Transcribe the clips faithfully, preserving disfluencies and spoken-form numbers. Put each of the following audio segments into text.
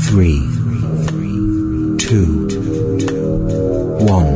three, two, one,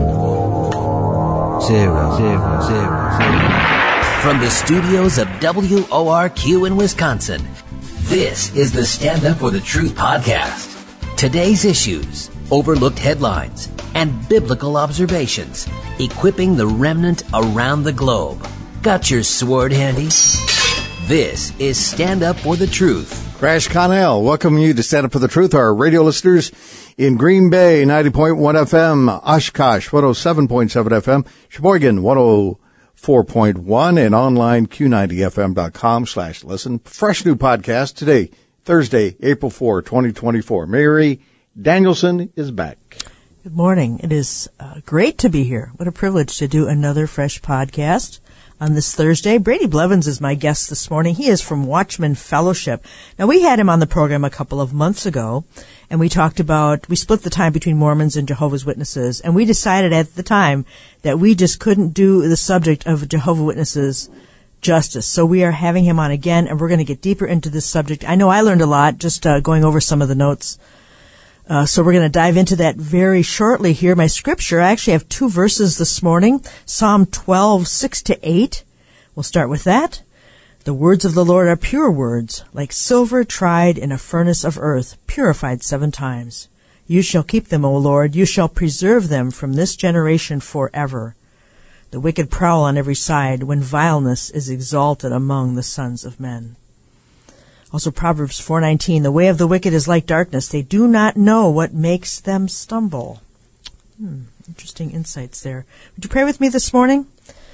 zero, zero, zero, zero. From the studios of W O R Q in Wisconsin, this is the Stand Up for the Truth podcast. Today's issues, overlooked headlines, and biblical observations, equipping the remnant around the globe. Got your sword handy? This is Stand Up for the Truth. Crash Connell, welcoming you to Stand Up for the Truth. Our radio listeners in Green Bay, ninety point one F M, Oshkosh, one oh seven point seven F M, Sheboygan, one oh four point one, and online, Q ninety F M dot com slash listen. Fresh new podcast today, Thursday, April fourth, twenty twenty-four. Mary Danielson is back. Good morning. It is uh, great to be here. What a privilege to do another fresh podcast on this Thursday. Brady Blevins is my guest this morning. He is from Watchman Fellowship. Now, we had him on the program a couple of months ago, and we talked about, we split the time between Mormons and Jehovah's Witnesses, and we decided at the time that we just couldn't do the subject of Jehovah's Witnesses justice. So we are having him on again, and we're going to get deeper into this subject. I know I learned a lot just uh, going over some of the notes. Uh, so we're going to dive into that very shortly here. My scripture, I actually have two verses this morning. Psalm twelve, six to eight. We'll start with that. The words of the Lord are pure words, like silver tried in a furnace of earth, purified seven times. You shall keep them, O Lord. You shall preserve them from this generation forever. The wicked prowl on every side when vileness is exalted among the sons of men. Also Proverbs four nineteen, the way of the wicked is like darkness. They do not know what makes them stumble. Hmm, interesting insights there. Would you pray with me this morning?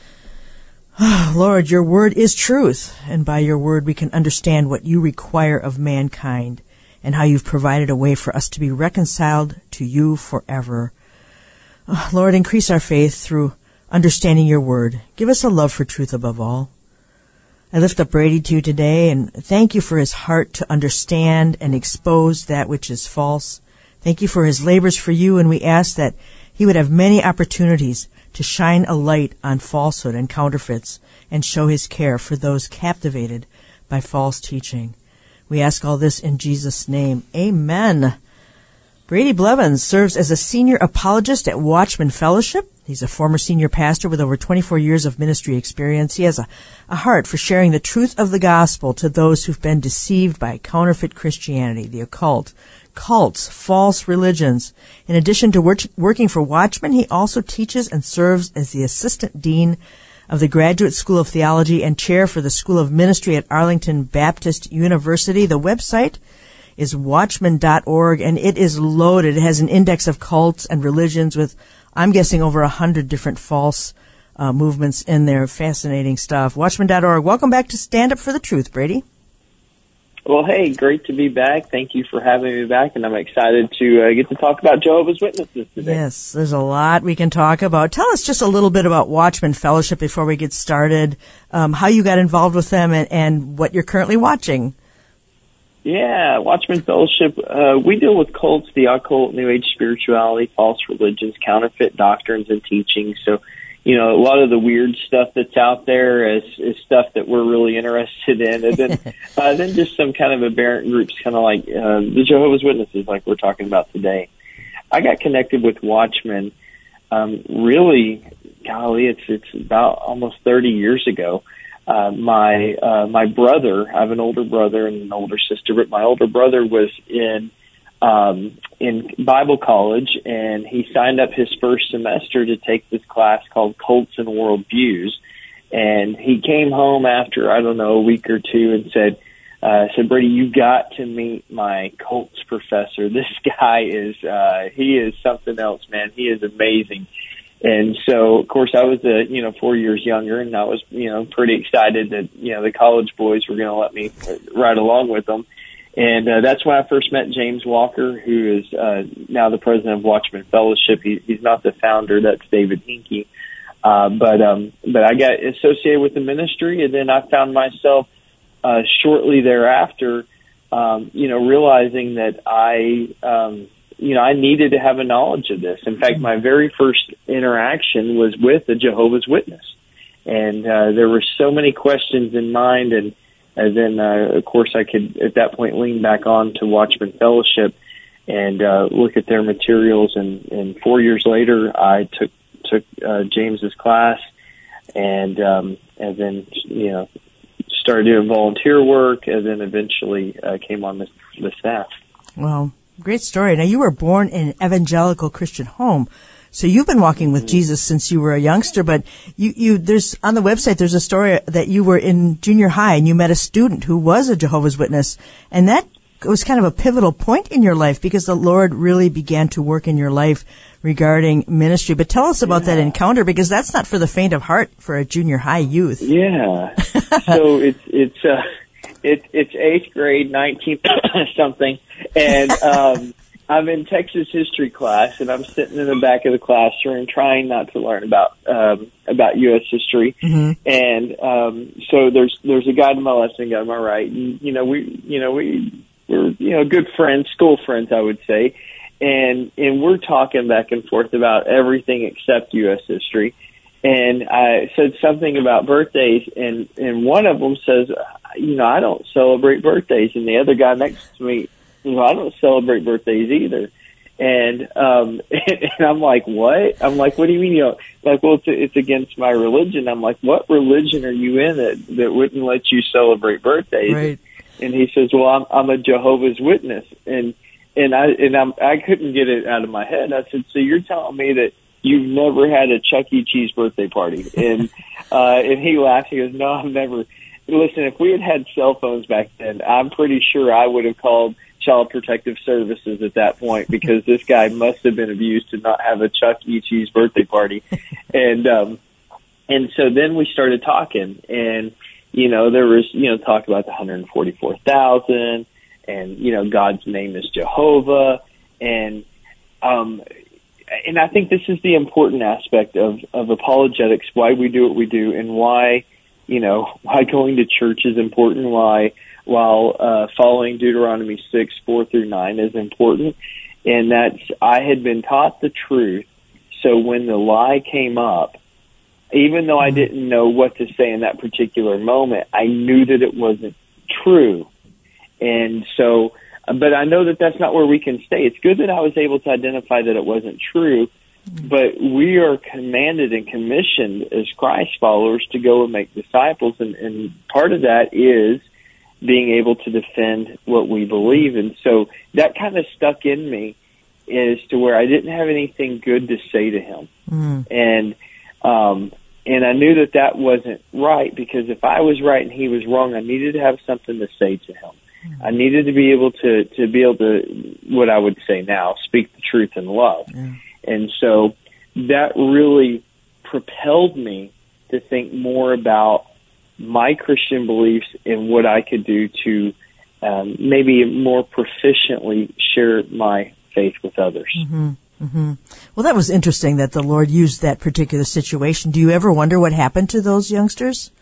Oh, Lord, your word is truth, and by your word we can understand what you require of mankind and how you've provided a way for us to be reconciled to you forever. Oh, Lord, increase our faith through understanding your word. Give us a love for truth above all. I lift up Brady to you today and thank you for his heart to understand and expose that which is false. Thank you for his labors for you, and we ask that he would have many opportunities to shine a light on falsehood and counterfeits and show his care for those captivated by false teaching. We ask all this in Jesus' name. Amen. Brady Blevins serves as a senior apologist at Watchman Fellowship. He's a former senior pastor with over twenty-four years of ministry experience. He has a, a heart for sharing the truth of the gospel to those who've been deceived by counterfeit Christianity, the occult, cults, false religions. In addition to work, working for Watchman, he also teaches and serves as the assistant dean of the Graduate School of Theology and chair for the School of Ministry at Arlington Baptist University. The website is watchman dot org, and it is loaded. It has an index of cults and religions with, I'm guessing, over a hundred different false uh, movements in there. Fascinating stuff. watchman dot org. Welcome back to Stand Up for the Truth, Brady. Well, hey, great to be back. Thank you for having me back, and I'm excited to uh, get to talk about Jehovah's Witnesses today. Yes, there's a lot we can talk about. Tell us just a little bit about Watchman Fellowship before we get started, um, how you got involved with them, and, and what you're currently watching. Yeah, Watchman Fellowship, uh, we deal with cults, the occult, New Age spirituality, false religions, counterfeit doctrines and teachings. So, you know, a lot of the weird stuff that's out there is, is stuff that we're really interested in. And then, uh, then just some kind of aberrant groups, kind of like uh, the Jehovah's Witnesses, like we're talking about today. I got connected with Watchman um, really, golly, it's it's about almost thirty years ago. Uh, my uh, my brother, I have an older brother and an older sister, but my older brother was in um, in Bible college, and he signed up his first semester to take this class called Cults and Worldviews. And he came home after, I don't know, a week or two and said, uh, said, Brady, you've got to meet my cults professor. This guy is, uh, he is something else, man. He is amazing. And so, of course, I was, uh, you know, four years younger, and I was, you know, pretty excited that, you know, the college boys were going to let me ride along with them. And uh, that's when I first met James Walker, who is uh, now the president of Watchman Fellowship. He, he's not the founder. That's David Hincke. Uh, but um, but I got associated with the ministry, and then I found myself uh, shortly thereafter, um, you know, realizing that I um, – you know, I needed to have a knowledge of this. In fact, my very first interaction was with a Jehovah's Witness. And uh, there were so many questions in mind. And, and then, uh, of course, I could, at that point, lean back on to Watchman Fellowship. and uh, look at their materials. And, and four years later, I took took uh, James's class, and um, and then you know started doing volunteer work, and then eventually uh, came on the, the staff. Well, great story. Now, you were born in an evangelical Christian home, so you've been walking with Jesus since you were a youngster. But you, you, there's on the website, there's a story that you were in junior high and you met a student who was a Jehovah's Witness, and that was kind of a pivotal point in your life because the Lord really began to work in your life regarding ministry. But tell us about yeah. that encounter, because that's not for the faint of heart for a junior high youth. Yeah. So it's it's uh, it's it's eighth grade, nineteen something, and um, I'm in Texas history class, and I'm sitting in the back of the classroom trying not to learn about um, about U S history. Mm-hmm. And um, so there's there's a guy to my left and a guy to my right. And, you know we you know we we're you know good friends, school friends, I would say. And and we're talking back and forth about everything except U S history. And I said something about birthdays, and, and one of them says, you know, I don't celebrate birthdays. And the other guy next to me, you know, I don't celebrate birthdays either. And um, and I'm like, what? I'm like, what do you mean you don't? Like, well, it's, it's against my religion. I'm like, what religion are you in that, that wouldn't let you celebrate birthdays? Right. And he says, well, I'm, I'm a Jehovah's Witness. And And I and I'm, I couldn't get it out of my head. I said, so you're telling me that you've never had a Chuck E. Cheese birthday party? And uh, and he laughed. He goes, no, I've never. Listen, if we had had cell phones back then, I'm pretty sure I would have called Child Protective Services at that point, because this guy must have been abused to not have a Chuck E. Cheese birthday party. And um, and so then we started talking, and you know there was you know talk about the one hundred forty-four thousand. And, you know, God's name is Jehovah. And, um, and I think this is the important aspect of, of apologetics, why we do what we do, and why, you know, why going to church is important, why, while, uh, following Deuteronomy six, four through nine is important. And that's, I had been taught the truth. So when the lie came up, even though I didn't know what to say in that particular moment, I knew that it wasn't true. And so, but I know that that's not where we can stay. It's good that I was able to identify that it wasn't true, but we are commanded and commissioned as Christ followers to go and make disciples. And, and part of that is being able to defend what we believe. And so that kind of stuck in me as to where I didn't have anything good to say to him. Mm. And, um, and I knew that that wasn't right, because if I was right and he was wrong, I needed to have something to say to him. I needed to be able to, to be able to, what I would say now, speak the truth in love. Yeah. And so that really propelled me to think more about my Christian beliefs and what I could do to um, maybe more proficiently share my faith with others. Mm-hmm. Mm-hmm. Well, that was interesting that the Lord used that particular situation. Do you ever wonder what happened to those youngsters?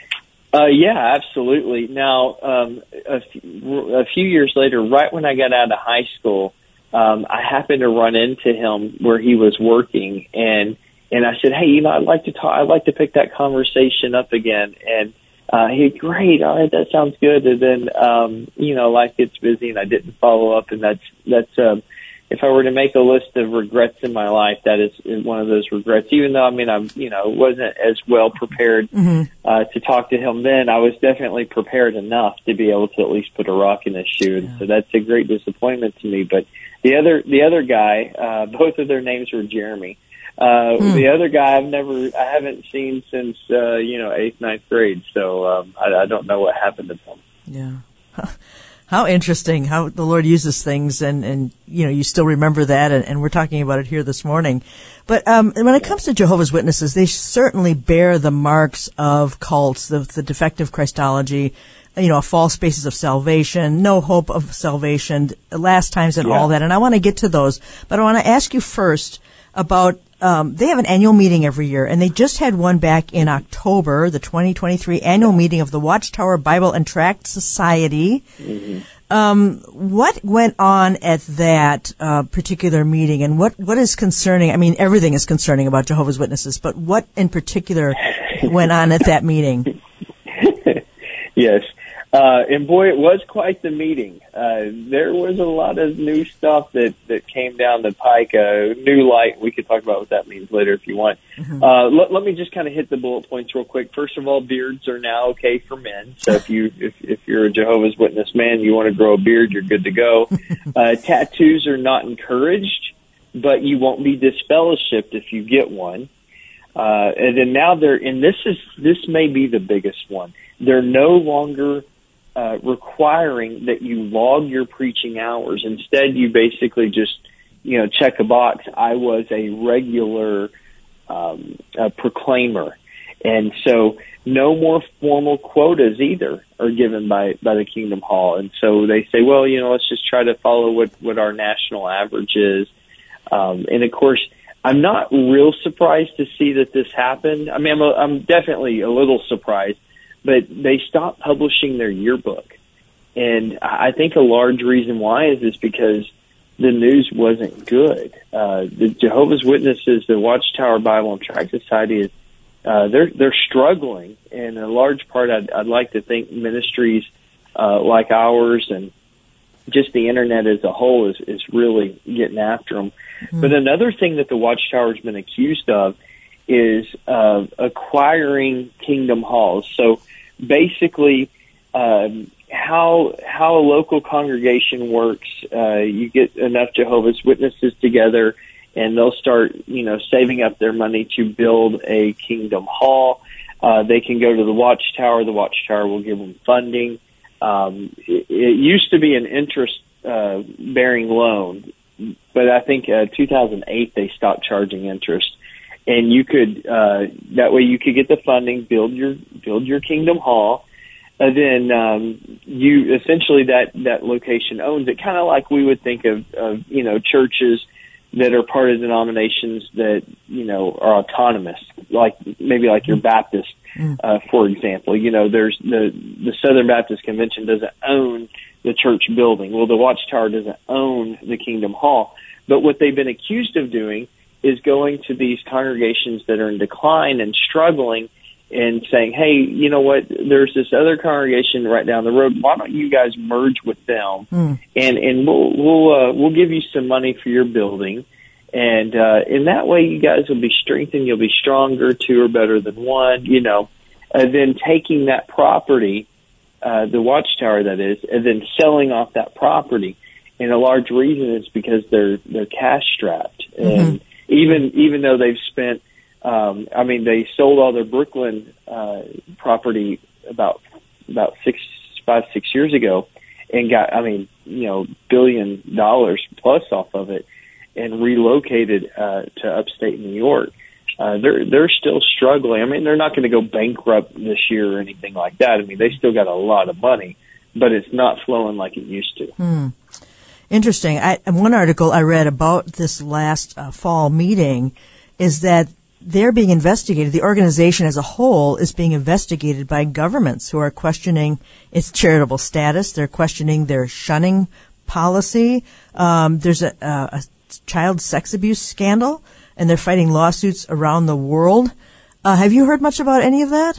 Uh, yeah, absolutely. Now, um, a, f- a few years later, right when I got out of high school, um, I happened to run into him where he was working, and and I said, hey, you know, I'd like to talk. I'd like to pick that conversation up again. And uh, he, great, all right, that sounds good. And then, um, you know, life gets busy, and I didn't follow up. And that's that's. Um, If I were to make a list of regrets in my life, that is, is one of those regrets. Even though, I mean, I'm, you know, wasn't as well prepared mm-hmm. uh, to talk to him then, I was definitely prepared enough to be able to at least put a rock in his shoe. And yeah. so that's a great disappointment to me. But the other, the other guy, uh, both of their names were Jeremy. Uh, mm. The other guy I've never, I haven't seen since, uh, you know, eighth, ninth grade. So um, I, I don't know what happened to them. Yeah. How interesting how the Lord uses things, and, and you know, you still remember that, and, and we're talking about it here this morning. But um, when it comes to Jehovah's Witnesses, they certainly bear the marks of cults, the, the defective Christology, you know, false basis of salvation, no hope of salvation, last times and yeah. all that. And I want to get to those, but I want to ask you first about, um, they have an annual meeting every year, and they just had one back in October, the twenty twenty-three annual meeting of the Watchtower Bible and Tract Society. Mm-hmm. Um, what went on at that uh, particular meeting, and what, what is concerning? I mean, everything is concerning about Jehovah's Witnesses, but what in particular went on at that meeting? Yes. Uh, and boy, it was quite the meeting. Uh, there was a lot of new stuff that, that came down the pike, uh, new light. We could talk about what that means later if you want. Mm-hmm. Uh, let, let me just kind of hit the bullet points real quick. First of all, beards are now okay for men. So if you, if, if you're a Jehovah's Witness man, you want to grow a beard, you're good to go. Uh, tattoos are not encouraged, but you won't be disfellowshipped if you get one. Uh, and then now they're, and this is, this may be the biggest one. They're no longer Uh, requiring that you log your preaching hours. Instead, you basically just, you know, check a box. I was a regular um, a proclaimer. And so no more formal quotas either are given by, by the Kingdom Hall. And so they say, well, you know, let's just try to follow what, what our national average is. Um, and, of course, I'm not real surprised to see that this happened. I mean, I'm, a, I'm definitely a little surprised. But they stopped publishing their yearbook. And I think a large reason why is is because the news wasn't good. Uh, the Jehovah's Witnesses, the Watchtower Bible and Tract Society, is uh, they're they're struggling. And in a large part, I'd, I'd like to think ministries uh, like ours and just the Internet as a whole is, is really getting after them. Mm-hmm. But another thing that the Watchtower's been accused of is uh, acquiring Kingdom Halls. So basically, um, how how a local congregation works, uh, you get enough Jehovah's Witnesses together, and they'll start, you know, saving up their money to build a Kingdom Hall. Uh, they can go to the Watchtower. The Watchtower will give them funding. Um, it, it used to be an interest-bearing uh, loan, but I think uh, two thousand eight they stopped charging interest. And you could, uh, that way you could get the funding, build your, build your Kingdom Hall, and then, um, you, essentially that, that location owns it, kind of like we would think of, of, you know, churches that are part of denominations that, you know, are autonomous, like, maybe like your Baptist, uh, for example. You know, there's the, the Southern Baptist Convention doesn't own the church building. Well, the Watchtower doesn't own the Kingdom Hall. But what they've been accused of doing is going to these congregations that are in decline and struggling and saying, hey, you know what, there's this other congregation right down the road. Why don't you guys merge with them? Mm. And, and we'll, we'll, uh, we'll give you some money for your building. And, uh, in that way you guys will be strengthened. You'll be stronger. Two are better than one, you know, and then taking that property, uh, the Watchtower that is, and then selling off that property. And a large reason is because they're, they're cash strapped. Mm-hmm. And, Even even though they've spent, um, I mean, they sold all their Brooklyn uh, property about about six, five, six years ago, and got, I mean, you know, billion dollars plus off of it, and relocated uh, to upstate New York. Uh, they're they're still struggling. I mean, they're not going to go bankrupt this year or anything like that. I mean, they still got a lot of money, but it's not flowing like it used to. Hmm. Interesting. I, one article I read about this last uh, fall meeting is that they're being investigated. The organization as a whole is being investigated by governments who are questioning its charitable status. They're questioning their shunning policy. Um, there's a, a, a child sex abuse scandal, and they're fighting lawsuits around the world. Uh, have you heard much about any of that?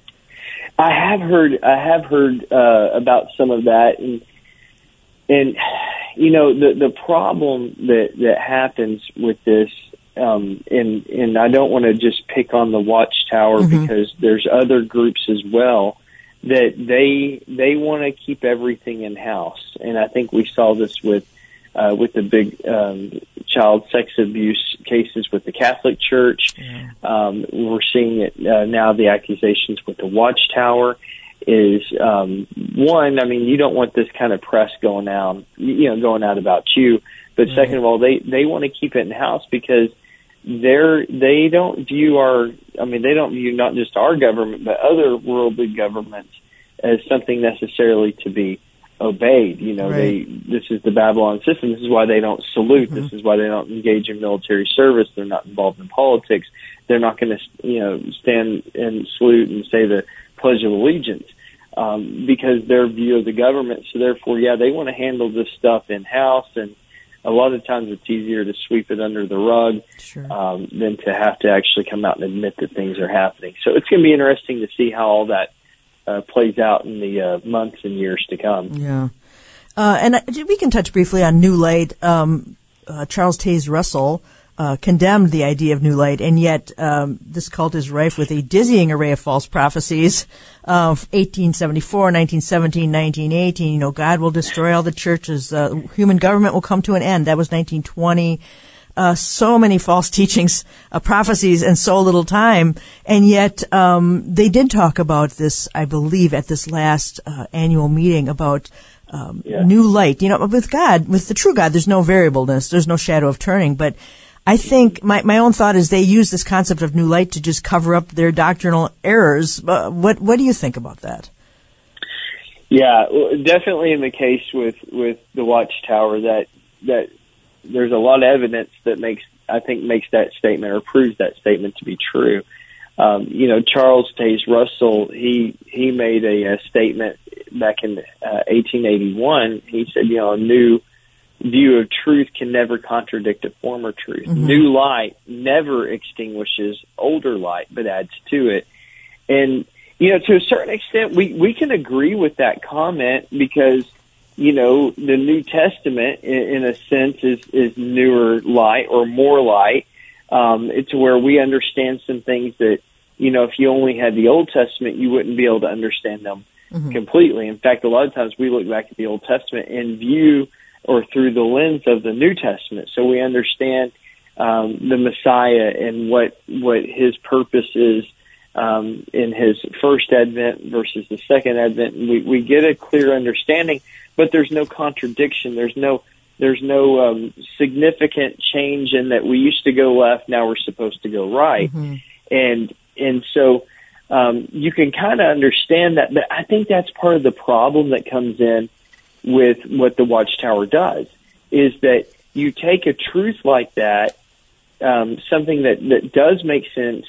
I have heard. I have heard uh, about some of that, and and. You know, the the problem that, that happens with this, um, and, and I don't want to just pick on the Watchtower mm-hmm. because there's other groups as well, that they they want to keep everything in-house. And I think we saw this with, uh, with the big um, child sex abuse cases with the Catholic Church. Yeah. Um, we're seeing it uh, now, the accusations with the Watchtower. Is um, one, I mean, you don't want this kind of press going out, you know, going out about you. But right. Second of all, they they want to keep it in house because they're they don't view our, I mean, they don't view not just our government but other worldly governments as something necessarily to be obeyed. You know, right. they this is the Babylon system. This is why they don't salute. Mm-hmm. This is why they don't engage in military service. They're not involved in politics. They're not going to, you know, stand and salute and say the Pledge of Allegiance. Um, because their view of the government. So therefore, yeah, they want to handle this stuff in-house, and a lot of times it's easier to sweep it under the rug sure. um, than to have to actually come out and admit that things are happening. So it's going to be interesting to see how all that uh, plays out in the uh, months and years to come. Yeah. Uh, and we can touch briefly on New Light. Um, uh, Charles Taze Russell uh, condemned the idea of New Light, and yet um, this cult is rife with a dizzying array of false prophecies of eighteen seventy-four, nineteen seventeen, nineteen eighteen. You know, God will destroy all the churches. Uh, human government will come to an end. That was nineteen twenty. Uh, so many false teachings, uh, prophecies, and so little time. And yet, um, they did talk about this, I believe, at this last uh, annual meeting about um, yeah. new light. You know, with God, with the true God, there's no variableness, there's no shadow of turning. But I think my my own thought is they use this concept of new light to just cover up their doctrinal errors. Uh, what what do you think about that? Yeah, well, definitely in the case with with the Watchtower that that. There's a lot of evidence that makes, I think, makes that statement or proves that statement to be true. Um, you know, Charles Taze Russell, he he made a, a statement back in uh, eighteen eighty-one. He said, you know, a new view of truth can never contradict a former truth. Mm-hmm. New light never extinguishes older light, but adds to it. And, you know, to a certain extent, we, we can agree with that comment because, you know, the New Testament, in, in a sense, is, is newer light or more light. Um, it's where we understand some things that, you know, if you only had the Old Testament, you wouldn't be able to understand them mm-hmm. completely. In fact, a lot of times we look back at the Old Testament and view or through the lens of the New Testament. So we understand um, the Messiah and what what his purpose is um, in his first advent versus the second advent. And we, we get a clear understanding. But there's no contradiction. There's no there's no um, significant change in that we used to go left, now we're supposed to go right. Mm-hmm. And and so um, you can kind of understand that. But I think that's part of the problem that comes in with what the Watchtower does, is that you take a truth like that, um, something that, that does make sense,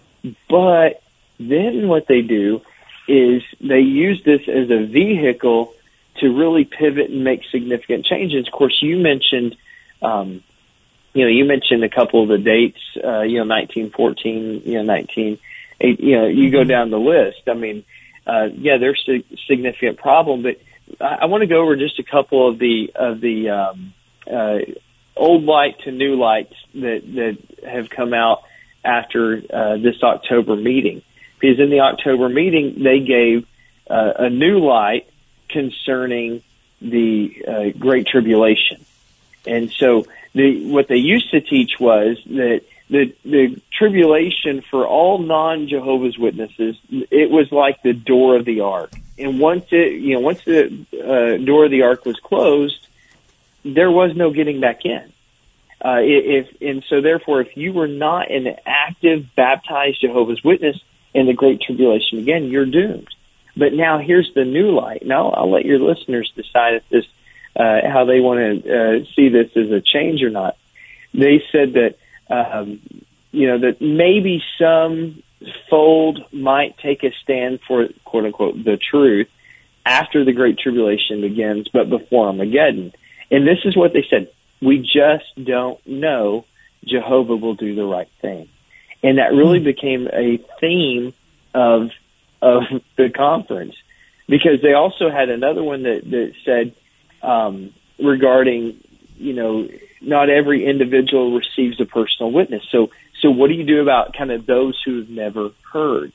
but then what they do is they use this as a vehicle to really pivot and make significant changes. Of course, you mentioned, um, you know, you mentioned a couple of the dates, uh, you know, nineteen fourteen, you know, nineteen, eight, you know, you go down the list. I mean, uh, yeah, there's a significant problem, but I, I want to go over just a couple of the, of the, um, uh, old light to new lights that, that have come out after, uh, this October meeting. Because in the October meeting, they gave, uh, a new light concerning the uh, Great Tribulation. And so the, what they used to teach was that the, the tribulation for all non-Jehovah's Witnesses, it was like the door of the ark. And once it, you know, once the uh, door of the ark was closed, there was no getting back in. Uh, if, and so therefore, if you were not an active, baptized Jehovah's Witness in the Great Tribulation, again, you're doomed. But now here's the new light. Now I'll let your listeners decide if this, uh, how they want to uh, see this as a change or not. They said that, um, you know, that maybe some fold might take a stand for, quote unquote, the truth after the Great Tribulation begins, but before Armageddon. And this is what they said. We just don't know. Jehovah will do the right thing. And that really became a theme of of the conference, because they also had another one that, that said um, regarding, you know, not every individual receives a personal witness. So, so what do you do about kind of those who've never heard?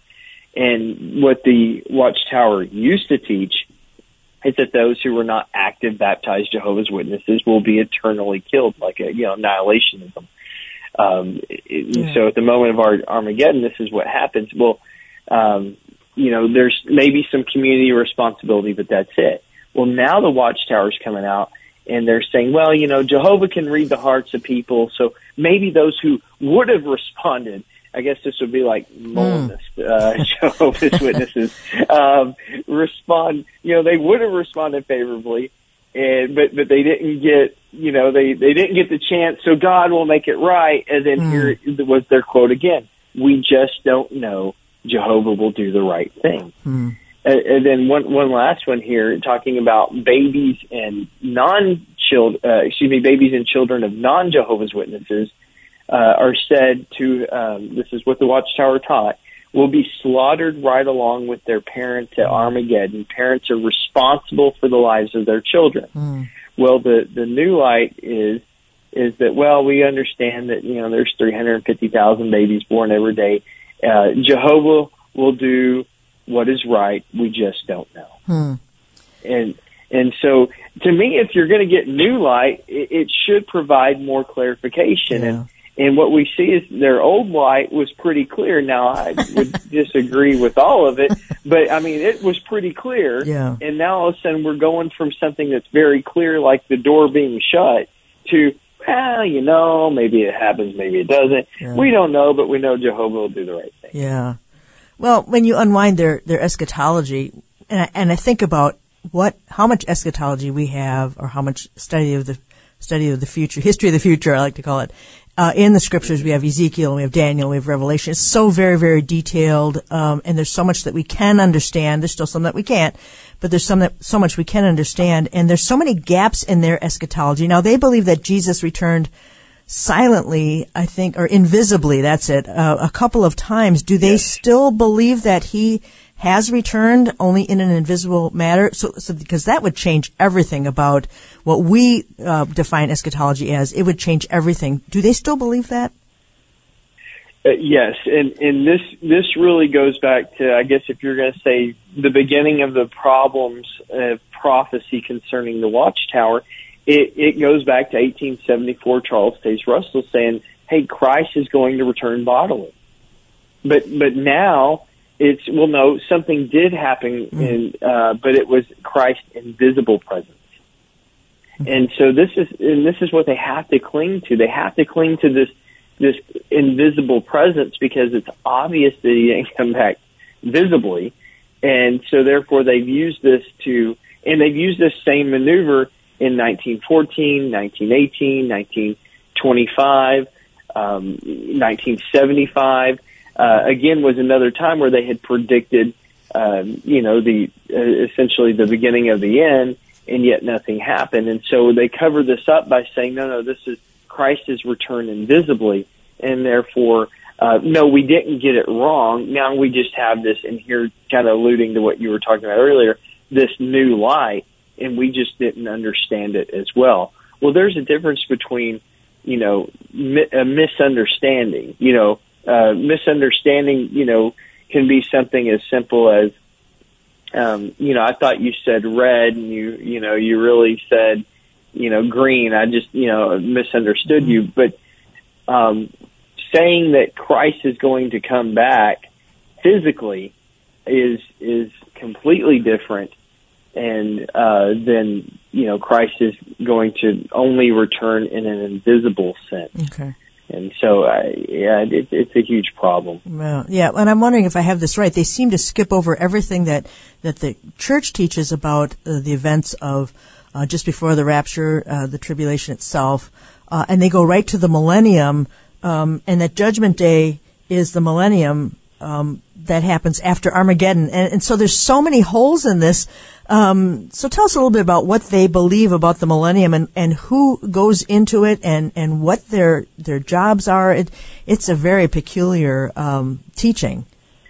And what the Watchtower used to teach is that those who were not active baptized Jehovah's Witnesses will be eternally killed, like a, you know, annihilationism. Um, yeah. So at the moment of our Armageddon, this is what happens. Well, um, you know, there's maybe some community responsibility, but that's it. Well, now the Watchtower's coming out, and they're saying, well, you know, Jehovah can read the hearts of people, so maybe those who would have responded, I guess this would be like Molinist, mm. uh, Jehovah's Witnesses, um, respond, you know, they would have responded favorably, and but but they didn't get, you know, they, they didn't get the chance, so God will make it right, and then mm. here was their quote again, we just don't know. Jehovah will do the right thing. Hmm. And, and then one one last one here, talking about babies and non-child, uh, excuse me, babies and children of non-Jehovah's Witnesses uh, are said to. Um, this is what the Watchtower taught. will be slaughtered right along with their parents at Armageddon. Parents are responsible for the lives of their children. Mm. Well, the, the new light is is that, well, we understand that, you know, there's three hundred fifty thousand babies born every day. Uh, Jehovah will do what is right. We just don't know. Hmm. And and so, to me, if you're going to get new light, it, it should provide more clarification. Yeah. And and what we see is their old light was pretty clear. Now, I would disagree with all of it, but, I mean, it was pretty clear. Yeah. And now, all of a sudden, we're going from something that's very clear, like the door being shut, to, well, you know, maybe it happens, maybe it doesn't. Yeah. We don't know, but we know Jehovah will do the right thing. Yeah. Well, when you unwind their, their eschatology, and I, and I think about what, how much eschatology we have, or how much study of the, study of the future, history of the future, I like to call it. Uh, in the scriptures, we have Ezekiel, we have Daniel, we have Revelation. It's so very, very detailed, um, and there's so much that we can understand. There's still some that we can't, but there's some that, so much we can understand, and there's so many gaps in their eschatology. Now, they believe that Jesus returned silently, I think, or invisibly, that's it, uh, a couple of times. Do they yes. still believe that he has returned only in an invisible matter? So, so because that would change everything about what we uh, define eschatology as. It would change everything. Do they still believe that? Uh, yes, and and this this really goes back to, I guess, if you're going to say the beginning of the problems of prophecy concerning the Watchtower, it, it goes back to eighteen seventy-four, Charles Taze Russell saying, hey, Christ is going to return bodily. But but now it's, well, no, something did happen, in, uh, but it was Christ's invisible presence. And so this is, and this is what they have to cling to. They have to cling to this, this invisible presence, because it's obvious that he didn't come back visibly. And so therefore they've used this to, and they've used this same maneuver in nineteen fourteen, nineteen eighteen, nineteen twenty-five, um, nineteen seventy-five. Uh, again, was another time where they had predicted, um, you know, the uh, essentially the beginning of the end, and yet nothing happened. And so they cover this up by saying, no, no, this is Christ's return invisibly, and therefore, uh, no, we didn't get it wrong. Now we just have this, and here kind of alluding to what you were talking about earlier, this new light, and we just didn't understand it as well. Well, there's a difference between, you know, mi- a misunderstanding, you know, Uh, misunderstanding, you know, can be something as simple as, um, you know, I thought you said red, and you, you know, you really said, you know, green. I just, you know, misunderstood you. But um, saying that Christ is going to come back physically is is completely different, and uh, then, you know, Christ is going to only return in an invisible sense. Okay. And so, uh, yeah, it, it's a huge problem. Well, yeah, and I'm wondering if I have this right. They seem to skip over everything that, that the church teaches about uh, the events of uh, just before the rapture, uh, the tribulation itself, uh, and they go right to the millennium, um, and that Judgment Day is the millennium um, that happens after Armageddon. And, and so there's so many holes in this. Um, so tell us a little bit about what they believe about the millennium, and, and who goes into it, and, and what their their jobs are. It, it's a very peculiar um, teaching.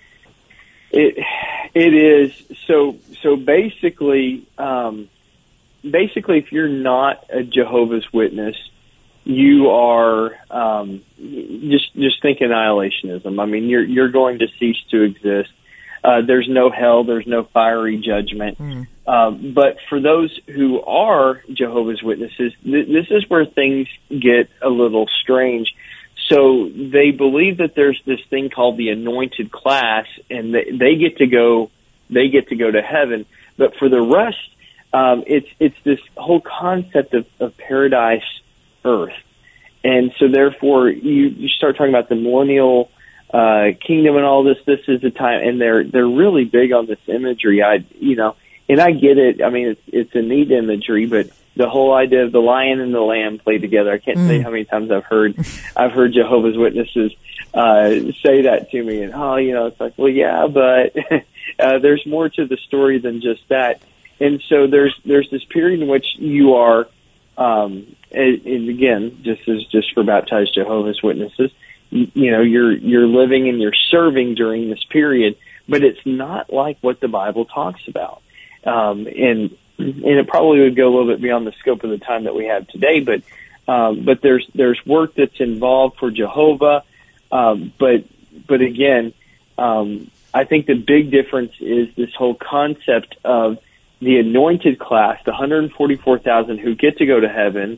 It it is. So so basically, um, basically, if you're not a Jehovah's Witness, you are um, just just think annihilationism. I mean, you're you're going to cease to exist. Uh, there's no hell, there's no fiery judgment. Mm. Uh, but for those who are Jehovah's Witnesses, th- this is where things get a little strange. So they believe that there's this thing called the anointed class, and they, they get to go, they get to go to heaven. But for the rest, um, it's it's this whole concept of, of paradise earth, and so therefore you, you start talking about the millennial Uh, kingdom and all this. This is the time, and they're they're really big on this imagery. I, you know, and I get it. I mean, it's it's a neat imagery, but the whole idea of the lion and the lamb played together. I can't mm. tell you how many times I've heard I've heard Jehovah's Witnesses uh, say that to me, and oh, you know, it's like, well, yeah, but uh, there's more to the story than just that. And so there's there's this period in which you are, um, and, and again, just as just for baptized Jehovah's Witnesses, you, you know, you're you're living and you're serving during this period, but it's not like what the Bible talks about. Um, and and it probably would go a little bit beyond the scope of the time that we have today, but um, but there's there's work that's involved for Jehovah, um, but but again, um, I think the big difference is this whole concept of the anointed class, the one hundred forty-four thousand who get to go to heaven,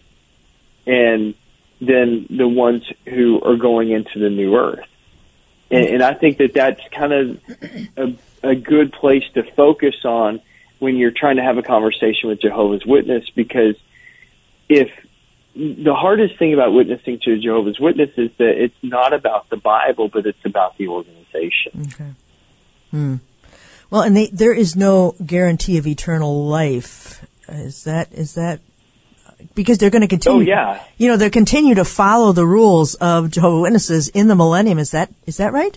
and then the ones who are going into the new earth. And, and I think that that's kind of a, a good place to focus on when you're trying to have a conversation with Jehovah's Witness, because if the hardest thing about witnessing to Jehovah's Witness is that it's not about the Bible, but it's about the organization. Okay. Hmm. Well, and they, there is no guarantee of eternal life. Is that is that because they're going to continue? Oh yeah. You know, they continue to follow the rules of Jehovah's Witnesses in the millennium. Is that is that right?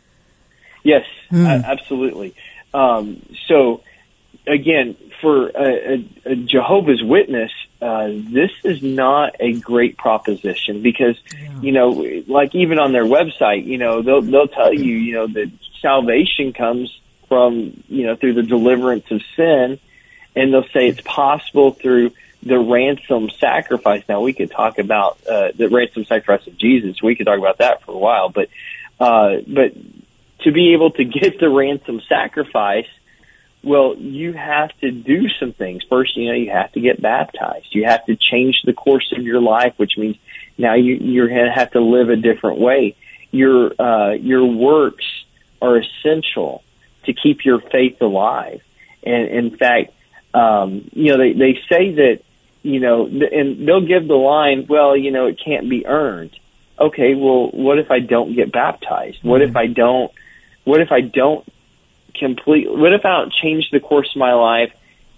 Yes, Hmm. uh, absolutely. Um, so again, for a, a, a Jehovah's Witness, uh, this is not a great proposition because, Yeah. you know, like even on their website, you know, they'll they'll tell you, you know, that salvation comes from, you know, through the deliverance of sin, and they'll say it's possible through the ransom sacrifice. Now, we could talk about uh, the ransom sacrifice of Jesus. We could talk about that for a while, but uh, but to be able to get the ransom sacrifice, well, you have to do some things. First, you know, you have to get baptized. You have to change the course of your life, which means now you, you're going to have to live a different way. Your uh, your works are essential to keep your faith alive. And in fact, um, you know, they, they say that, you know, and they'll give the line, well, you know, it can't be earned. Okay, well, what if I don't get baptized? What if I don't, what if I don't complete, what if I don't change the course of my life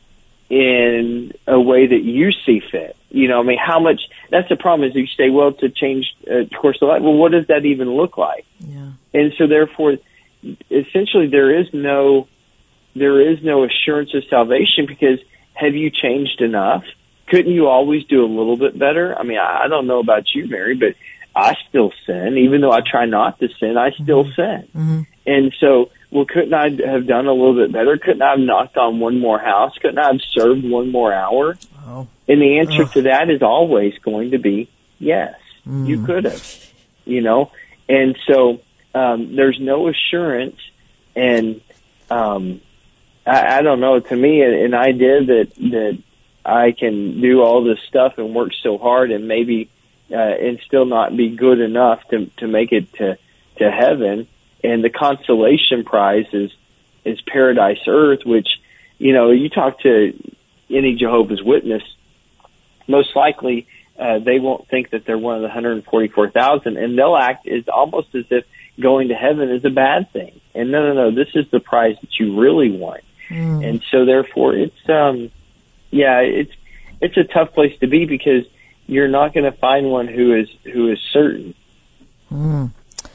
in a way that you see fit? You know, I mean, how much, that's the problem is you say, well, to change uh, course of life, well, what does that even look like? Yeah. And so therefore, essentially there is no, there is no assurance of salvation because have you changed enough? Couldn't you always do a little bit better? I mean, I, I don't know about you, Mary, but I still sin. Even though I try not to sin, I still mm-hmm. sin. Mm-hmm. And so, well, couldn't I have done a little bit better? Couldn't I have knocked on one more house? Couldn't I have served one more hour? Oh. And the answer Ugh. to that is always going to be yes. Mm. You could have, you know? And so, um, there's no assurance. And, um, I, I don't know, to me, an, an idea that, that I can do all this stuff and work so hard and maybe, uh, and still not be good enough to, to make it to, to heaven. And the consolation prize is, is Paradise Earth, which, you know, you talk to any Jehovah's Witness, most likely, uh, they won't think that they're one of the one hundred forty-four thousand, and they'll act as almost as if going to heaven is a bad thing. And no, no, no, this is the prize that you really want. Mm. And so therefore it's, um, yeah, it's, it's a tough place to be because you're not going to find one who is, who is certain. Mm.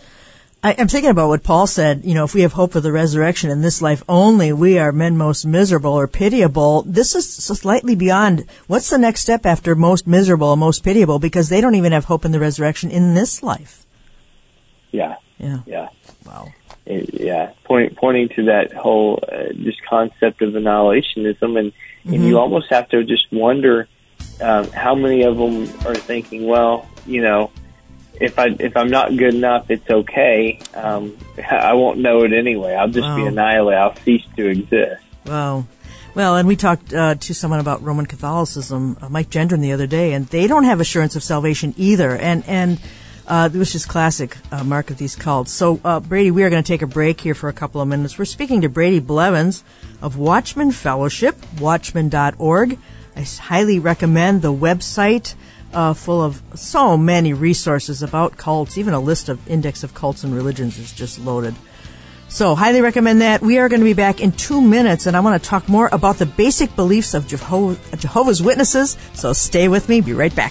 I, I'm thinking about what Paul said, you know, if we have hope of the resurrection in this life only, we are men most miserable or pitiable. This is slightly beyond, what's the next step after most miserable or most pitiable? Because they don't even have hope in the resurrection in this life. Yeah. Yeah. Yeah. Wow. It, yeah. Point, pointing to that whole, uh, just concept of annihilationism. And, mm-hmm. and you almost have to just wonder, um, how many of them are thinking, well, you know, if I, if I'm not good enough, it's okay. Um, I won't know it anyway. I'll just wow. be annihilated. I'll cease to exist. Wow. Well, and we talked uh, to someone about Roman Catholicism, uh, Mike Gendron, the other day, and they don't have assurance of salvation either. And, and, uh, it was just classic, uh, mark of these cults. So, uh, Brady, we are going to take a break here for a couple of minutes. We're speaking to Brady Blevins of Watchman Fellowship, watchman dot org. I highly recommend the website. Uh, full of so many resources about cults. Even a list of index of cults and religions is just loaded. So, highly recommend that. We are going to be back in two minutes, and I want to talk more about the basic beliefs of Jehovah, Jehovah's Witnesses. So, stay with me. Be right back.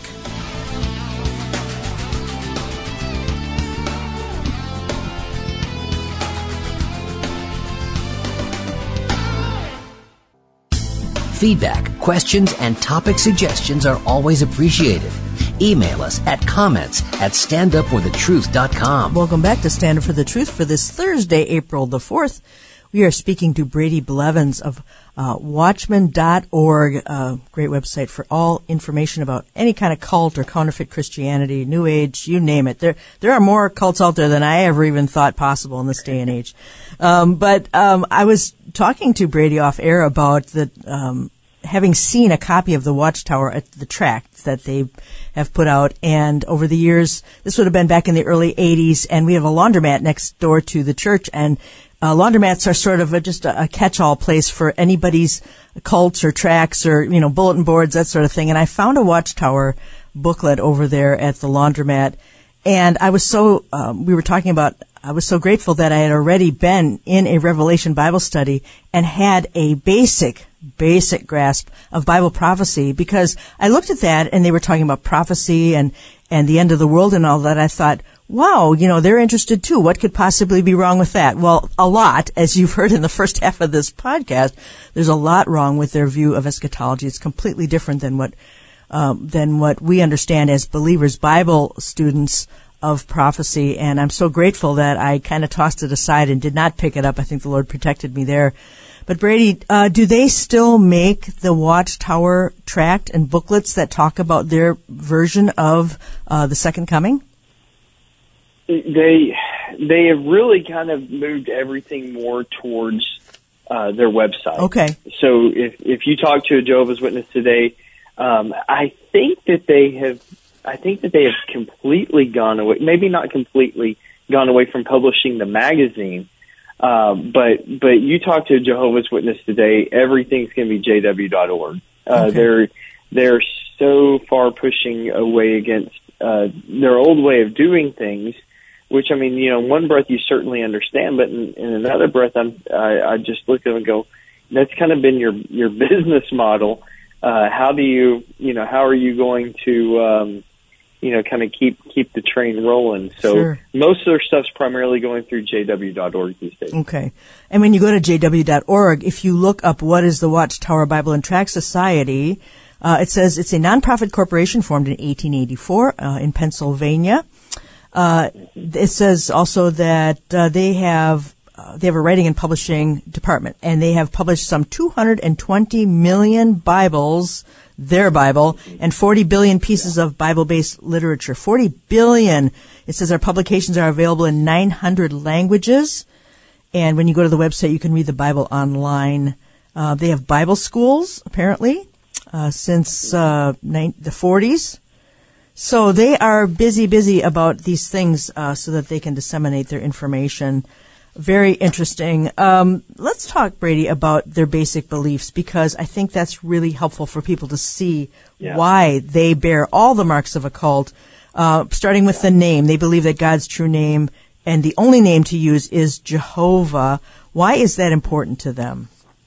Feedback, questions, and topic suggestions are always appreciated. email us at comments at stand up for the truth dot com. Welcome back to Stand Up for the Truth for this Thursday, April the fourth. We are speaking to Brady Blevins of uh, watchman dot org, a great website for all information about any kind of cult or counterfeit Christianity, New Age, you name it. There there are more cults out there than I ever even thought possible in this day and age. Um, but um, I was talking to Brady off air about the um, having seen a copy of the Watchtower at the tract that they have put out, and over the years, this would have been back in the early eighties, and we have a laundromat next door to the church, and Uh, laundromats are sort of a, just a, a catch-all place for anybody's cults or tracts or, you know, bulletin boards, that sort of thing. And I found a Watchtower booklet over there at the laundromat. And I was so, um, we were talking about, I was so grateful that I had already been in a Revelation Bible study and had a basic, basic grasp of Bible prophecy, because I looked at that and they were talking about prophecy and, and the end of the world and all that. I thought, wow, you know, they're interested too. What could possibly be wrong with that? Well, a lot, as you've heard in the first half of this podcast. There's a lot wrong with their view of eschatology. It's completely different than what um, than what we understand as believers, Bible students of prophecy. And I'm so grateful that I kind of tossed it aside and did not pick it up. I think the Lord protected me there. But Brady, uh, do they still make the Watchtower tract and booklets that talk about their version of uh, the second coming? They they have really kind of moved everything more towards uh, their website. Okay. So if if you talk to a Jehovah's Witness today, um, I think that they have I think that they have completely gone away. Maybe not completely gone away from publishing the magazine, um, but but you talk to a Jehovah's Witness today, everything's going to be J W dot org. Uh, okay. They're they're so far pushing away against uh, their old way of doing things. Which, I mean, you know, in one breath you certainly understand, but in, in another breath I'm, I, I just look at them and go, that's kind of been your your business model. Uh, how do you, you know, how are you going to, um, you know, kind of keep keep the train rolling? So sure. Most of their stuff's primarily going through J W dot org these days. Okay. And when you go to J W dot org, if you look up what is the Watchtower Bible and Tract Society, uh, it says it's a nonprofit corporation formed in eighteen eighty-four uh, in Pennsylvania. Uh, it says also that uh, they have uh, they have a writing and publishing department, and they have published some two hundred twenty million Bibles, their Bible, and forty billion pieces of Bible-based literature. forty billion. It says our publications are available in nine hundred languages, and when you go to the website, you can read the Bible online. Uh, they have Bible schools, apparently, uh, since uh, ni- the forties. So they are busy, busy about these things uh, so that they can disseminate their information. Very interesting. Um, let's talk, Brady, about their basic beliefs, because I think that's really helpful for people to see yeah. why they bear all the marks of a cult, uh, starting with the name. They believe that God's true name and the only name to use is Jehovah. Why is that important to them?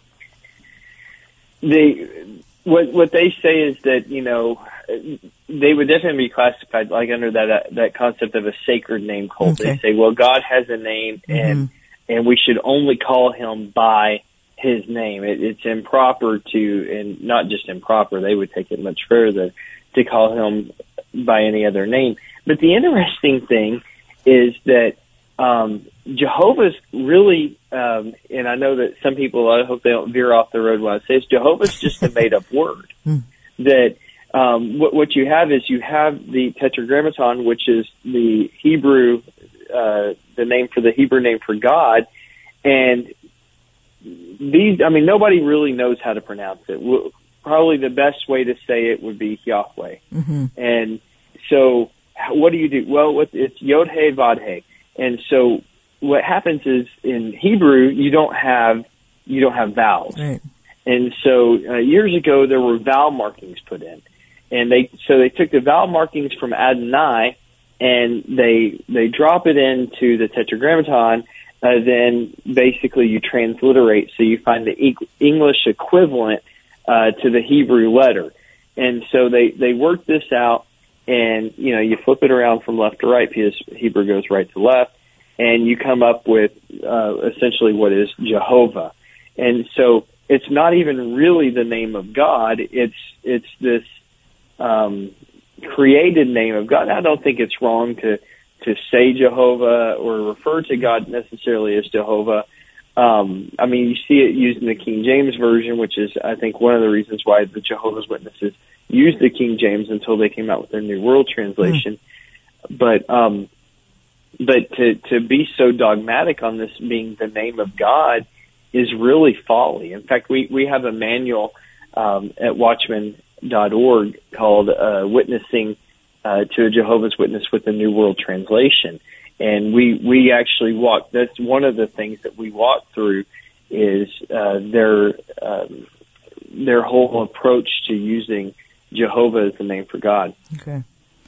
They, what what they say is that, you know, they would definitely be classified like under that uh, that concept of a sacred name cult. Okay. They say, well, God has a name, and mm-hmm. and we should only call him by his name. It, it's improper to, and not just improper, they would take it much further, to call him by any other name. But the interesting thing is that um, Jehovah's really, um, and I know that some people, I hope they don't veer off the road when I say this, Jehovah's just a made-up word. Mm. That um, what, what you have is you have the Tetragrammaton, which is the Hebrew, uh, the name for the Hebrew name for God, and these, I mean, nobody really knows how to pronounce it. Probably the best way to say it would be Yahweh. Mm-hmm. And so what do you do? Well, it's Yod-He, Vod-He. And so what happens is in Hebrew, you don't have, you don't have vowels. Right. And so uh, years ago, there were vowel markings put in. And they, so they took the vowel markings from Adonai and they, they drop it into the Tetragrammaton. Uh, then basically you transliterate, so you find the e- English equivalent uh, to the Hebrew letter. And so they, they work this out, and, you know, you flip it around from left to right because Hebrew goes right to left, and you come up with uh, essentially what is Jehovah. And so it's not even really the name of God. It's it's this um, created name of God. I don't think it's wrong to to say Jehovah or refer to God necessarily as Jehovah. Um, I mean, you see it used in the King James Version, which is, I think, one of the reasons why the Jehovah's Witnesses used the King James until they came out with their New World Translation. Mm. But um, but to, to be so dogmatic on this being the name of God is really folly. In fact, we, we have a manual um, at Watchman dot org called uh, Witnessing uh, to a Jehovah's Witness with the New World Translation. And we, we actually walk, that's one of the things that we walk through is uh, their um, their whole approach to using Jehovah as the name for God. Okay.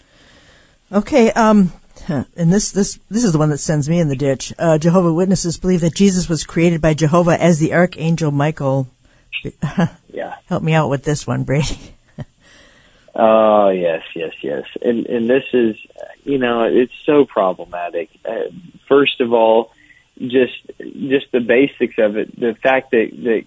Okay, um, and this, this, this is the one that sends me in the ditch. Uh, Jehovah's Witnesses believe that Jesus was created by Jehovah as the Archangel Michael. Yeah. Help me out with this one, Brady. Oh, yes, yes, yes. And and this is, you know, it's so problematic. Uh, first of all, just just the basics of it, the fact that, that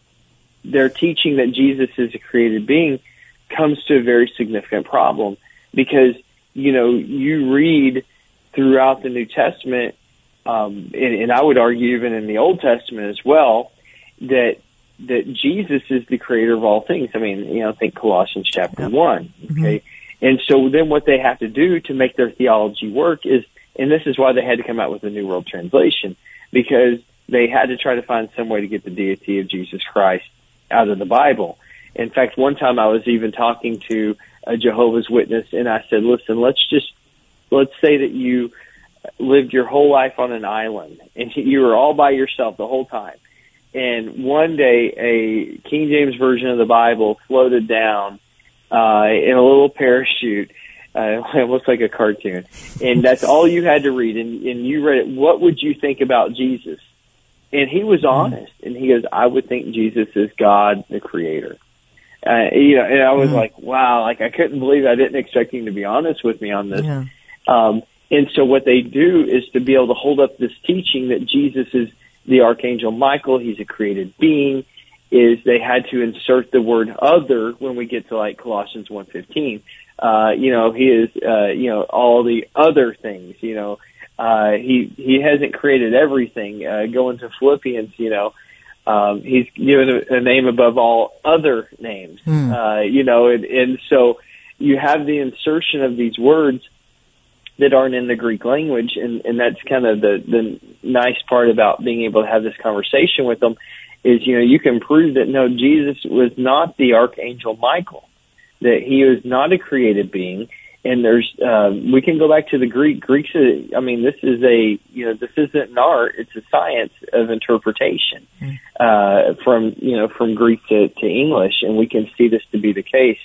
they're teaching that Jesus is a created being comes to a very significant problem because, you know, you read throughout the New Testament, um, and, and I would argue even in the Old Testament as well, that that Jesus is the creator of all things. I mean, you know, think Colossians chapter yep. one, okay? Mm-hmm. And so then what they have to do to make their theology work is, and this is why they had to come out with the New World Translation, because they had to try to find some way to get the deity of Jesus Christ out of the Bible. In fact, one time I was even talking to a Jehovah's Witness, and I said, listen, let's just, let's say that you lived your whole life on an island, and you were all by yourself the whole time. And one day, a King James version of the Bible floated down uh, in a little parachute. Uh, it looks like a cartoon. And that's all you had to read. And, and you read it. What would you think about Jesus? And he was honest. And he goes, I would think Jesus is God, the creator. Uh, you know, and I was mm-hmm. like, wow, like I couldn't believe it. I didn't expect him to be honest with me on this. Yeah. Um, and so what they do is to be able to hold up this teaching that Jesus is the Archangel Michael, he's a created being, is they had to insert the word other when we get to like Colossians one fifteen. Uh, you know, he is, uh, you know, all the other things, you know, uh, he, he hasn't created everything. Uh, going to Philippians, you know, um, he's given a, a name above all other names, hmm. uh, you know, and, and so you have the insertion of these words that aren't in the Greek language, and, and that's kind of the, the nice part about being able to have this conversation with them is, you know, you can prove that, no, Jesus was not the Archangel Michael, that he was not a created being, and there's, uh, we can go back to the Greek. Greeks, are, I mean, this is a, you know, this isn't an art, it's a science of interpretation, mm. uh, from, you know, from Greek to, to English, and we can see this to be the case.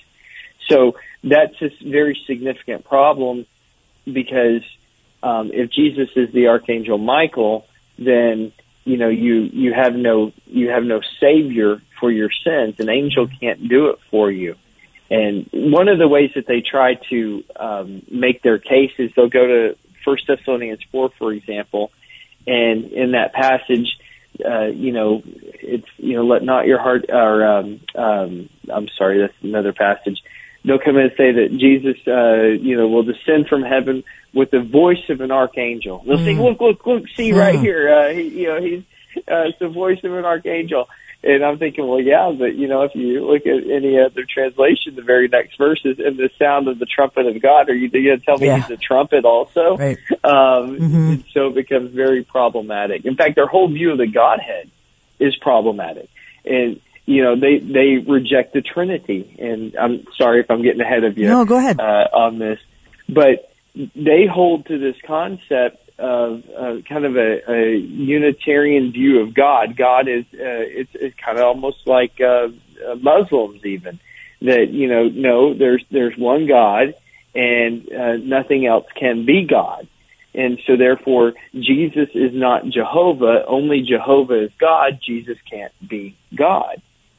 So that's a very significant problem, because um, if Jesus is the Archangel Michael, then you know you, you have no you have no savior for your sins. An angel can't do it for you. And one of the ways that they try to um, make their case is they'll go to First Thessalonians four, for example, and in that passage, uh, you know, it's you know, let not your heart or um, um, I'm sorry, that's another passage. They'll come in and say that Jesus, uh, you know, will descend from heaven with the voice of an archangel. They'll mm. say, look, look, look, see mm. right here. Uh, he, you know, he's, uh, it's the voice of an archangel. And I'm thinking, well, yeah, but, you know, if you look at any other translation, the very next verse is in the sound of the trumpet of God. Are you going to tell me yeah. he's a trumpet also? Right. Um, mm-hmm. So it becomes very problematic. In fact, their whole view of the Godhead is problematic. And, you know, they, they reject the Trinity. And I'm sorry if I'm getting ahead of you. No, go ahead. Uh, on this. But they hold to this concept of uh, kind of a, a Unitarian view of God. God is, uh, it's, it's kind of almost like uh, uh, Muslims even. That, you know, no, there's, there's one God and uh, nothing else can be God. And so therefore, Jesus is not Jehovah. Only Jehovah is God. Jesus can't be God.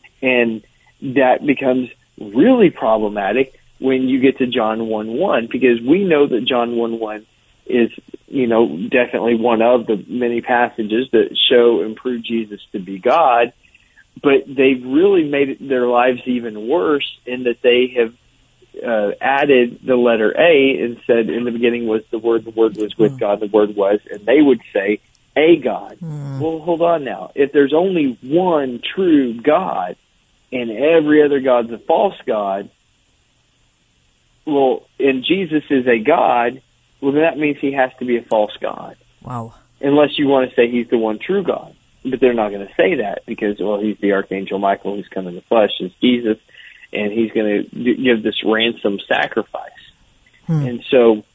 And that becomes really problematic when you get to John one one, because we know that John one one is, you know, definitely one of the many passages that show and prove Jesus to be God. But they've really made it, their lives even worse in that they have uh, added the letter A and said, in the beginning was the Word, the Word was with mm. God, the Word was, and they would say, a God. Mm. Well, hold on now. If there's only one true God and every other God's a false God, well, and Jesus is a God, well, then that means he has to be a false God. Wow. Unless you want to say he's the one true God. But they're not going to say that because, well, he's the Archangel Michael who's come in the flesh as Jesus, and he's going to give this ransom sacrifice. Hmm. And so,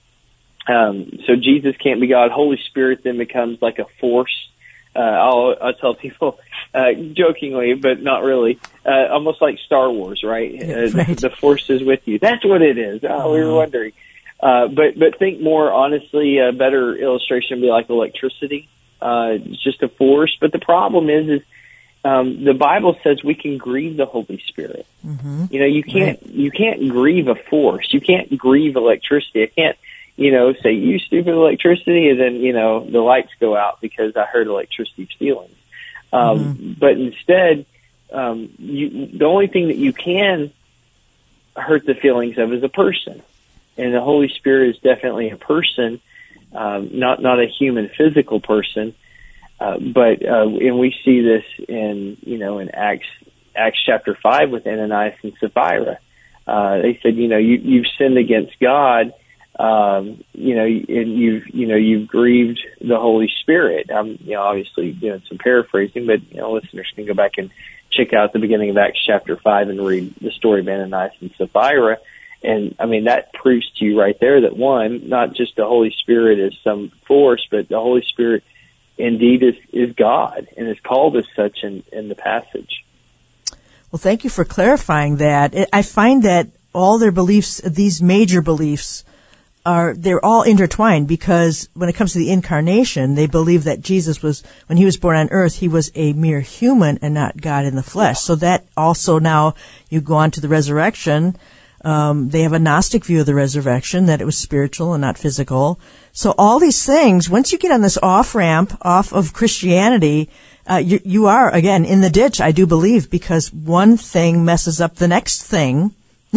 um, so Jesus can't be God. Holy Spirit then becomes like a force. Uh, I'll, I'll tell people uh, jokingly, but not really, uh, almost like Star Wars, right? Yeah, uh, right. The, the force is with you. That's what it is. Oh, uh-huh. We were wondering. Uh, but, but think more honestly, a better illustration would be like electricity. Uh, it's just a force. But the problem is, is um, the Bible says we can grieve the Holy Spirit. Mm-hmm. You know, you can't, right. you can't grieve a force. You can't grieve electricity. I can't, you know, say, you stupid electricity, and then, you know, the lights go out because I heard electricity's feelings. Um, mm-hmm. But instead, um, you, the only thing that you can hurt the feelings of is a person. And the Holy Spirit is definitely a person, um, not not a human physical person. Uh, but uh, and we see this in you know in Acts Acts chapter five with Ananias and Sapphira. Uh, they said, you know, you, you've sinned against God, um, you know, and you've you know you've grieved the Holy Spirit. I'm you know obviously doing some paraphrasing, but you know listeners can go back and check out the beginning of Acts chapter five and read the story of Ananias and Sapphira. And, I mean, that proves to you right there that, one, not just the Holy Spirit is some force, but the Holy Spirit indeed is, is God and is called as such in, in the passage. Well, thank you for clarifying that. I find that all their beliefs, these major beliefs, are they're all intertwined because when it comes to the incarnation, they believe that Jesus was, when he was born on earth, he was a mere human and not God in the flesh. So that also now, you go on to the resurrection. Um, they have a Gnostic view of the resurrection, that it was spiritual and not physical. So all these things, once you get on this off-ramp off of Christianity, uh, you, you are, again, in the ditch, I do believe, because one thing messes up the next thing.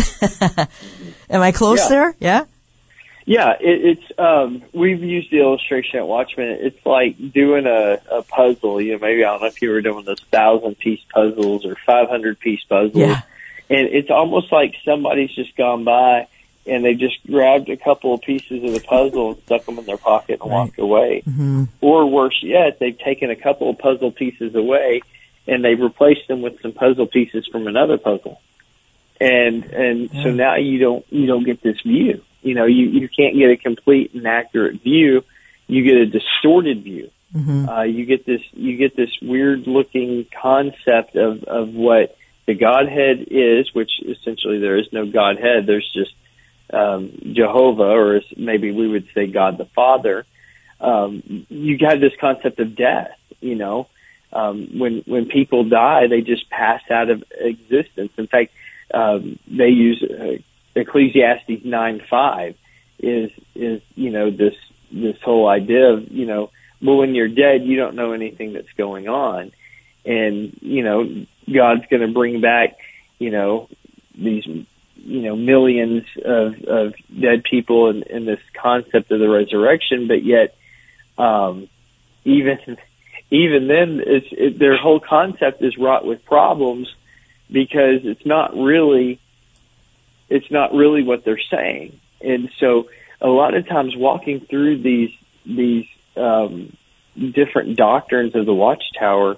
Am I close yeah. there? Yeah? Yeah, it, it's, um, we've used the illustration at Watchmen. It's like doing a, a puzzle. You know, maybe, I don't know if you were doing those thousand-piece puzzles or five hundred-piece puzzles. Yeah. And it's almost like somebody's just gone by and they just grabbed a couple of pieces of the puzzle and stuck them in their pocket and right. walked away. Mm-hmm. Or worse yet, they've taken a couple of puzzle pieces away and they've replaced them with some puzzle pieces from another puzzle. And and yeah. so now you don't you don't get this view. You know, you, you can't get a complete and accurate view. You get a distorted view. Mm-hmm. Uh, you get this you get this weird looking concept of, of what the Godhead is, which essentially there is no Godhead. There's just um, Jehovah, or as maybe we would say God the Father. Um, you have this concept of death. You know, um, when when people die, they just pass out of existence. In fact, um, they use uh, Ecclesiastes nine five is is you know this this whole idea of you know well when you're dead you don't know anything that's going on, and you know. God's going to bring back, you know, these, you know, millions of, of dead people in, in this concept of the resurrection, but yet, um, even, even then, it's, it, their whole concept is wrought with problems because it's not really, it's not really what they're saying. And so a lot of times walking through these, these, um, different doctrines of the Watchtower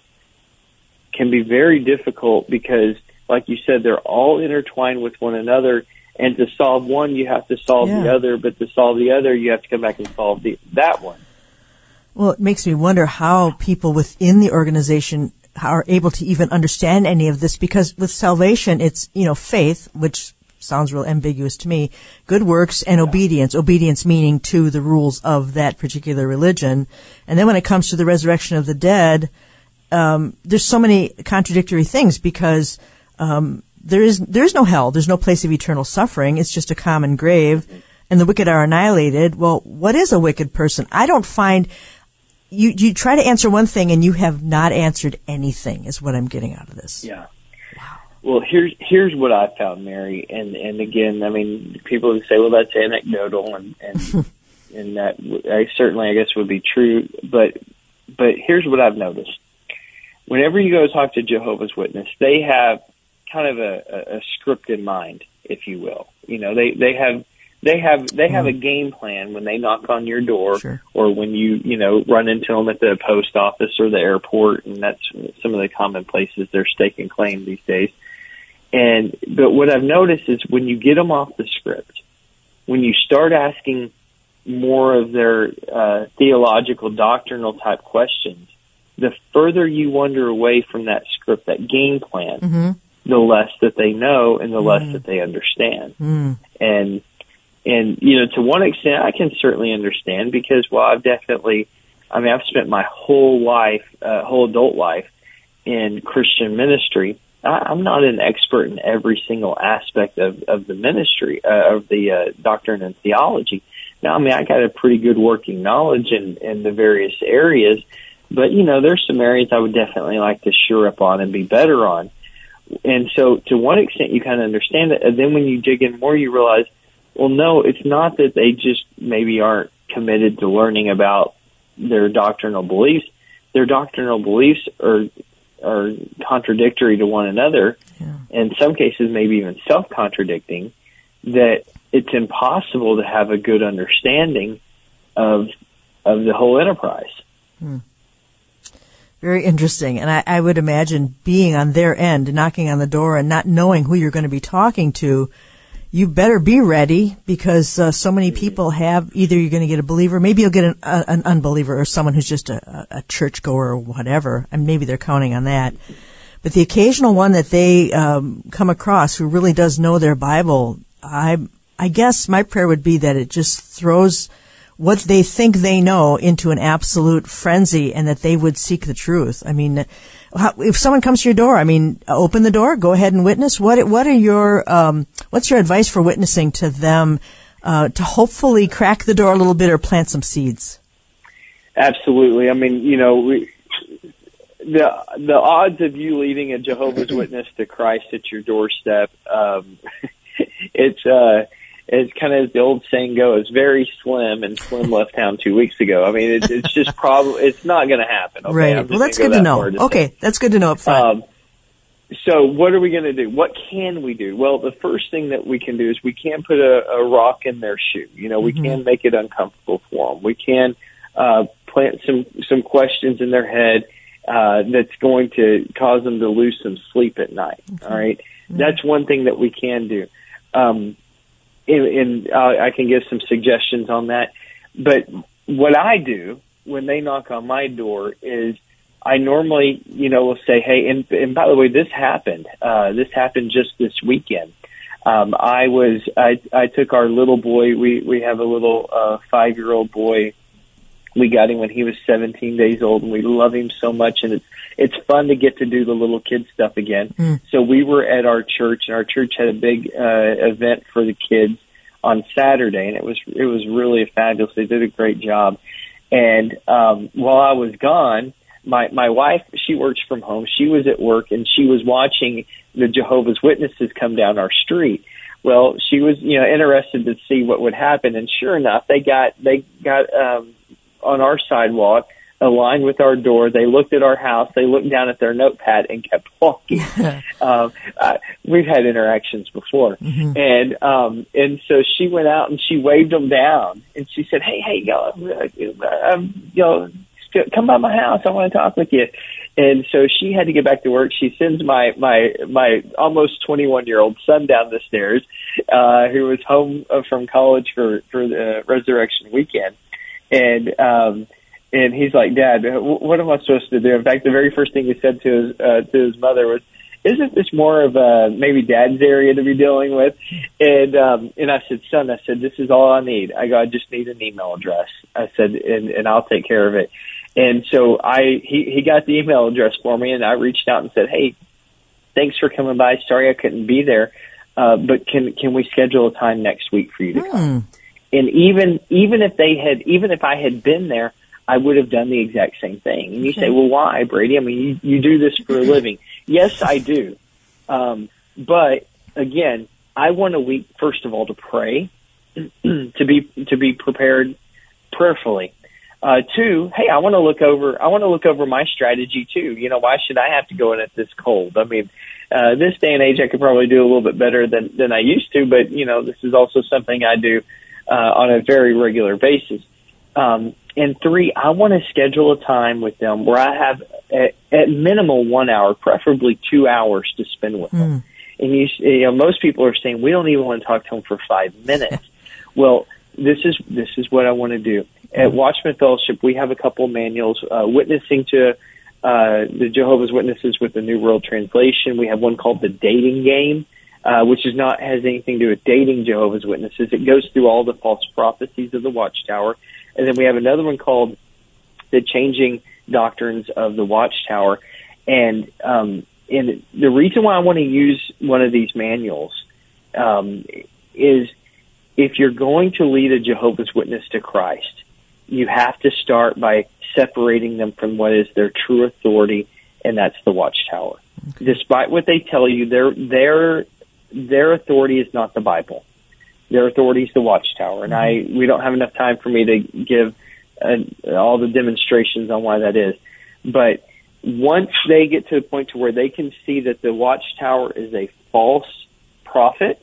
can be very difficult because, like you said, they're all intertwined with one another. And to solve one, you have to solve yeah. the other. But to solve the other, you have to come back and solve the, that one. Well, it makes me wonder how people within the organization are able to even understand any of this. Because with salvation, it's, you know, faith, which sounds real ambiguous to me, good works and yeah. obedience. Obedience meaning to the rules of that particular religion. And then when it comes to the resurrection of the dead, Um, there's so many contradictory things because um, there is there is no hell. There's no place of eternal suffering. It's just a common grave, and the wicked are annihilated. Well, what is a wicked person? I don't find you. You try to answer one thing, and you have not answered anything. Is what I'm getting out of this. Yeah. Wow. Well, here's here's what I found, Mary, and and again, I mean, people would say, well, that's anecdotal, and and and that I certainly, I guess, would be true. But but here's what I've noticed: whenever you go talk to Jehovah's Witness, they have kind of a, a, a script in mind, if you will. You know, they they have they have they have a game plan when they knock on your door, Sure. or when you you know run into them at the post office or the airport, and that's some of the common places they're staking claim these days. And but what I've noticed is when you get them off the script, when you start asking more of their uh, theological, doctrinal type questions, the further you wander away from that script, that game plan, Mm-hmm. the less that they know and the Mm. less that they understand. Mm. And and you know, to one extent, I can certainly understand because, well, I've definitely, I mean, I've spent my whole life, uh, whole adult life, in Christian ministry. I, I'm not an expert in every single aspect of, of the ministry, uh, of the uh, doctrine and theology. Now, I mean, I got a pretty good working knowledge in, in the various areas, but, you know, there's some areas I would definitely like to shore up on and be better on. And so to one extent, you kind of understand it. And then when you dig in more, you realize, well, no, it's not that they just maybe aren't committed to learning about their doctrinal beliefs. Their doctrinal beliefs are are contradictory to one another, Yeah. in some cases maybe even self-contradicting, that it's impossible to have a good understanding of of the whole enterprise. Hmm. Very interesting. And I, I would imagine being on their end, knocking on the door and not knowing who you're going to be talking to, you better be ready because uh, so many people have, either you're going to get a believer, maybe you'll get an, uh, an unbeliever or someone who's just a, a churchgoer or whatever, and maybe they're counting on that. But the occasional one that they um, come across who really does know their Bible, I I guess my prayer would be that it just throws what they think they know into an absolute frenzy and that they would seek the truth. I mean, how, if someone comes to your door, I mean, open the door, go ahead and witness. What what are your um, what's your advice for witnessing to them uh, to hopefully crack the door a little bit or plant some seeds? Absolutely. I mean, you know, we, the the odds of you leading a Jehovah's Witness to Christ at your doorstep, um, it's uh, it's kind of as the old saying goes, very slim, and Slim left town two weeks ago. I mean, it's, it's just probably it's not going to happen. Okay? Right. I'm just Well, that's gonna good go to that know. far to Okay, say. that's good to know up front. Um, so what are we going to do? What can we do? Well, the first thing that we can do is we can put a, a rock in their shoe. You know, we Mm-hmm. can make it uncomfortable for them. We can uh, plant some some questions in their head uh, that's going to cause them to lose some sleep at night. Okay. All right, Mm-hmm. that's one thing that we can do. Um, and and uh, I can give some suggestions on that. But what I do when they knock on my door is I normally, you know, will say, hey, and, and by the way, this happened. Uh, this happened just this weekend. Um, I was, I, I took our little boy. We, we have a little, uh, five-year-old boy. We got him when he was seventeen days old, and we love him so much. And it's, it's fun to get to do the little kid stuff again. Mm. So we were at our church, and our church had a big, uh, event for the kids on Saturday, and it was, it was really fabulous. They did a great job. And, um, while I was gone, My my wife, she works from home. She was at work, and she was watching the Jehovah's Witnesses come down our street. Well, she was, you know, interested to see what would happen, and sure enough, they got they got um, on our sidewalk, aligned with our door. They looked at our house. They looked down at their notepad and kept walking. um, uh, we've had interactions before, Mm-hmm. and um, and so she went out and she waved them down, and she said, "Hey, hey, y'all, uh, um, you know." come by my house. I want to talk with you. And so she had to get back to work. She sends my, my, my almost twenty-one year old son down the stairs, uh, who was home from college for, for the resurrection weekend. And, um, and he's like, Dad, what am I supposed to do? In fact, the very first thing he said to his, uh, to his mother was, isn't this more of a maybe Dad's area to be dealing with? And um, and I said, son, I said, this is all I need. I go, I just need an email address. I said, and, and I'll take care of it. And so I he, he got the email address for me, and I reached out and said, hey, thanks for coming by. Sorry I couldn't be there, uh, but can can we schedule a time next week for you to come? And even even if they had, even if I had been there, I would have done the exact same thing. And you Okay. say, well, why, Brady? I mean, you, you do this for a living. Yes, I do. Um, but again, I want a week, first of all, to pray, to be to be prepared prayerfully. Uh, two, hey, I want to look over. I want to look over my strategy too. You know, why should I have to go in at this cold? I mean, uh, this day and age, I could probably do a little bit better than than I used to. But you know, this is also something I do uh, on a very regular basis. Um, and three, I want to schedule a time with them where I have at, at minimal one hour, preferably two hours, to spend with them. Mm. And you, you know, most people are saying we don't even want to talk to them for five minutes. Well, this is this is what I want to do. At Watchman Fellowship, we have a couple of manuals, uh, witnessing to uh, the Jehovah's Witnesses with the New World Translation. We have one called The Dating Game, uh, which is not has anything to do with dating Jehovah's Witnesses. It goes through all the false prophecies of the Watchtower. And then we have another one called The Changing Doctrines of the Watchtower. And, um, and the reason why I want to use one of these manuals um, is if you're going to lead a Jehovah's Witness to Christ, you have to start by separating them from what is their true authority, and that's the Watchtower. Okay. Despite what they tell you, their their their authority is not the Bible. Their authority is the Watchtower, and mm-hmm. I we don't have enough time for me to give uh, all the demonstrations on why that is. But once they get to the point to where they can see that the Watchtower is a false prophet,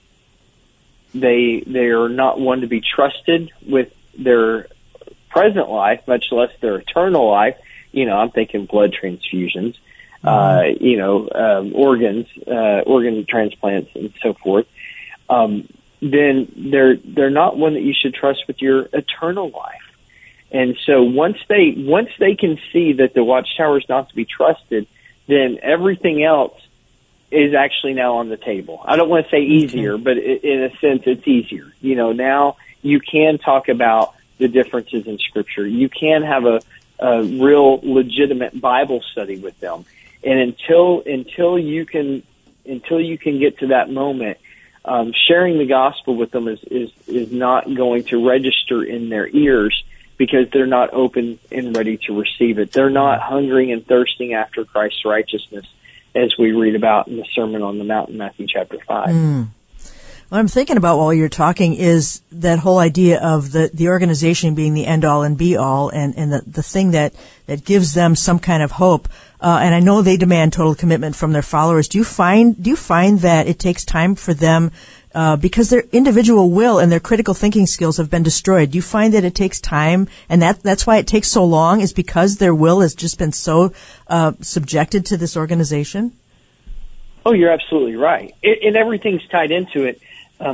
they they are not one to be trusted with their present life, much less their eternal life. You know, I'm thinking blood transfusions, mm-hmm. uh, you know, um, organs, uh, organ transplants, and so forth. Um, then they're they're not one that you should trust with your eternal life. And so once they once they can see that the Watchtower is not to be trusted, then everything else is actually now on the table. I don't want to say easier, okay. but in a sense, it's easier. You know, now you can talk about the differences in Scripture. You can have a, a real legitimate Bible study with them. And until until you can until you can get to that moment, um, sharing the gospel with them is, is, is not going to register in their ears because they're not open and ready to receive it. They're not hungering and thirsting after Christ's righteousness, as we read about in the Sermon on the Mount in Matthew chapter five. Mm. What I'm thinking about while you're talking is that whole idea of the, the organization being the end-all and be-all, and, and the, the thing that, that gives them some kind of hope. Uh, and I know they demand total commitment from their followers. Do you find do you find that it takes time for them, uh, because their individual will and their critical thinking skills have been destroyed? Do you find that it takes time, and that that's why it takes so long, is because their will has just been so uh, subjected to this organization? Oh, you're absolutely right. It, and everything's tied into it. Um,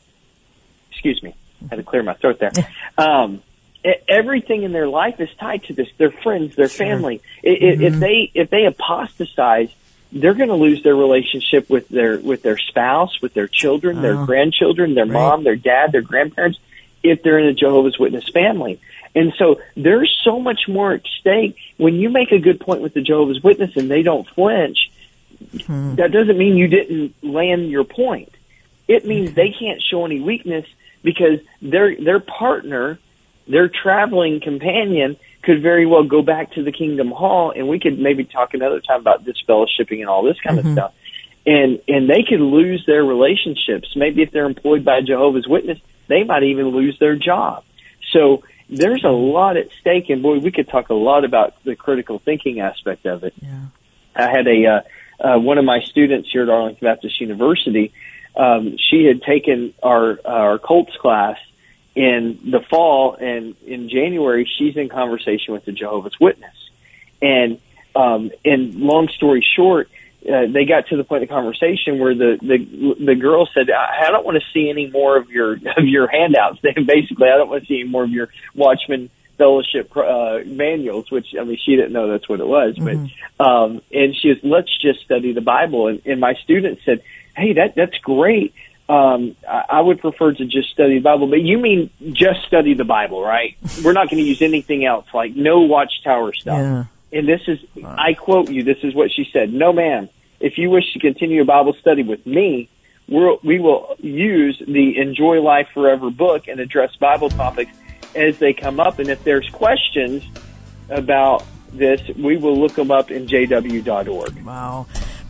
excuse me, I had to clear my throat there. Um, it, everything in their life is tied to this. Their friends, their sure. family. It, mm-hmm. If they if they apostatize, they're going to lose their relationship with their with their spouse, with their children, oh. their grandchildren, their right. mom, their dad, their grandparents, if they're in a Jehovah's Witness family. And so there's so much more at stake. When you make a good point with the Jehovah's Witness and they don't flinch, mm-hmm. that doesn't mean you didn't land your point. It means okay. they can't show any weakness because their their partner, their traveling companion, could very well go back to the Kingdom Hall, and we could maybe talk another time about disfellowshipping and all this kind mm-hmm. of stuff. And and they could lose their relationships. Maybe if they're employed by a Jehovah's Witness, they might even lose their job. So there's a lot at stake, and boy, we could talk a lot about the critical thinking aspect of it. Yeah. I had a uh, uh, one of my students here at Arlington Baptist University. Um, she had taken our our Colts class in the fall, and in January she's in conversation with the Jehovah's Witness. And um, and long story short, uh, they got to the point of the conversation where the the the girl said, "I don't want to see any more of your of your handouts." Basically, I don't want to see any more of your Watchman Fellowship uh, manuals. Which, I mean, she didn't know that's what it was, mm-hmm. but um, and she was, "Let's just study the Bible." And, and my student said, "Hey, that that's great. Um, I, I would prefer to just study the Bible." But you mean just study the Bible, right? We're not going to use anything else, like no Watchtower stuff. Yeah. And this is, wow. I quote you, this is what she said: "No, ma'am. If you wish to continue a Bible study with me, we'll, we will use the Enjoy Life Forever book and address Bible topics as they come up. And if there's questions about this, we will look them up in j w dot org." Wow.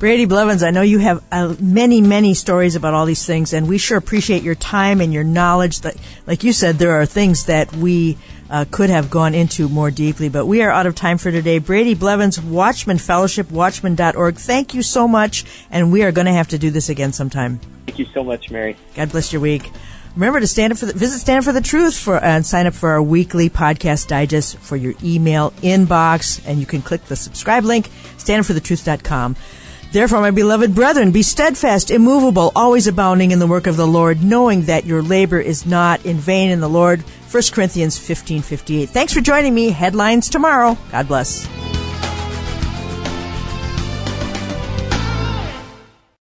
Brady Blevins, I know you have uh, many, many stories about all these things, and we sure appreciate your time and your knowledge. That, like you said, there are things that we uh, could have gone into more deeply, but we are out of time for today. Brady Blevins, Watchman Fellowship, watchman dot org. Thank you so much, and we are going to have to do this again sometime. Thank you so much, Mary. God bless your week. Remember to stand up for the, visit Stand Up for the Truth for, uh, and sign up for our weekly podcast digest for your email inbox, and you can click the subscribe link, stand up for the truth dot com. Therefore, my beloved brethren, be steadfast, immovable, always abounding in the work of the Lord, knowing that your labor is not in vain in the Lord. First Corinthians fifteen fifty-eight. Thanks for joining me. Headlines tomorrow. God bless.